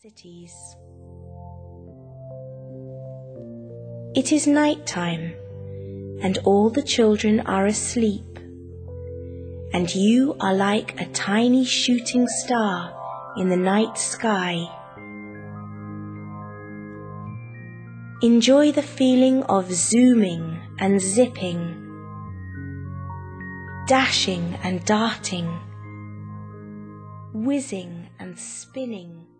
cities. It is night time, and all the children are asleep, and you are like a tiny shooting star in the night sky. Enjoy the feeling of zooming and zipping, dashing and darting, whizzing and spinning.